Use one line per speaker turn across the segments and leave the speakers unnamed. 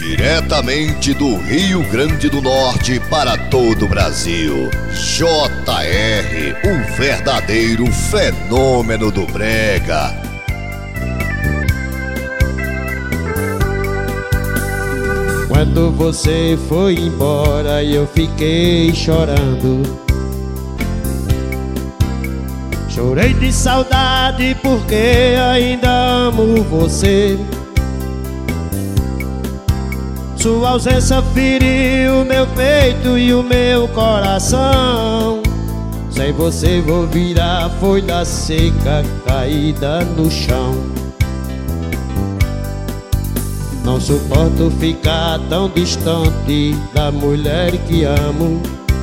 Diretamente do Rio Grande do Norte para todo o Brasil, JR, o verdadeiro fenômeno do brega.
Quando você foi embora eu fiquei chorando. Chorei de saudade porque ainda amo você. Sua ausência feriu meu peito e o meu coração. Sem você vou virar folha seca caída no chão. Não suporto ficar tão distante da mulher que amo.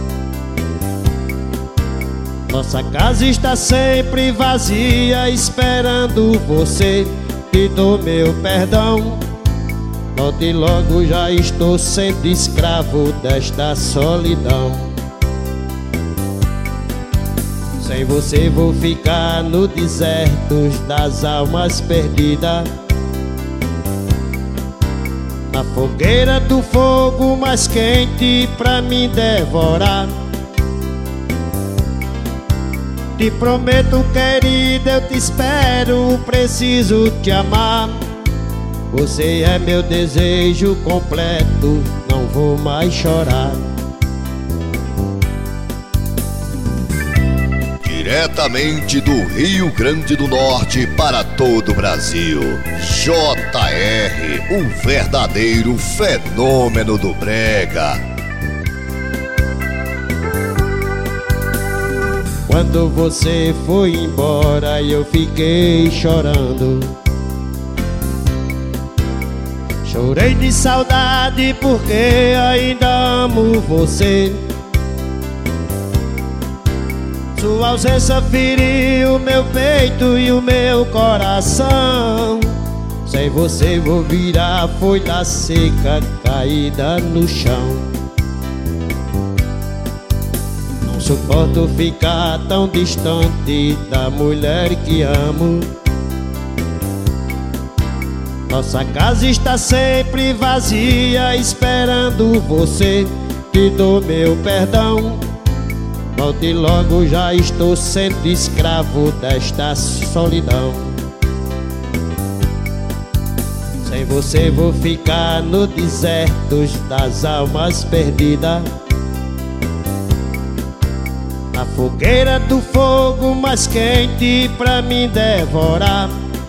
Nossa casa está sempre vazia esperando você. Te dou meu perdão. Note logo, já estou sendo escravo desta solidão. Sem você vou ficar no deserto das almas perdidas. Na fogueira do fogo mais quente pra me devorar. Te prometo, querida, eu te espero, preciso te amar. Você é meu desejo completo, não vou mais chorar.
Diretamente do Rio Grande do Norte para todo o Brasil, JR, o verdadeiro fenômeno do brega.
Quando você foi embora eu fiquei chorando. Chorei de saudade porque ainda amo você. Sua ausência feriu meu peito e o meu coração. Sem você vou virar folha seca caída no chão. Não suporto ficar tão distante da mulher que amo. Nossa casa está sempre vazia esperando você. Te dou meu perdão. Volte logo, já estou sendo escravo desta solidão. Sem você vou ficar no deserto das almas perdidas. Na fogueira do fogo mais quente pra me devorar.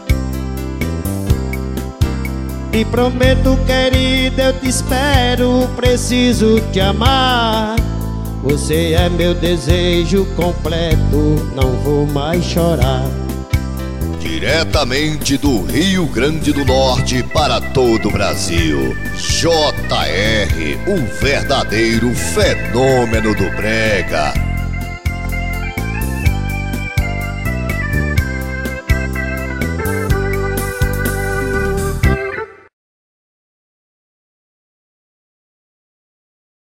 Te prometo, querida, eu te espero, preciso te amar. Você é meu desejo completo, não vou mais chorar.
Diretamente do Rio Grande do Norte para todo o Brasil, JR, o verdadeiro fenômeno do brega.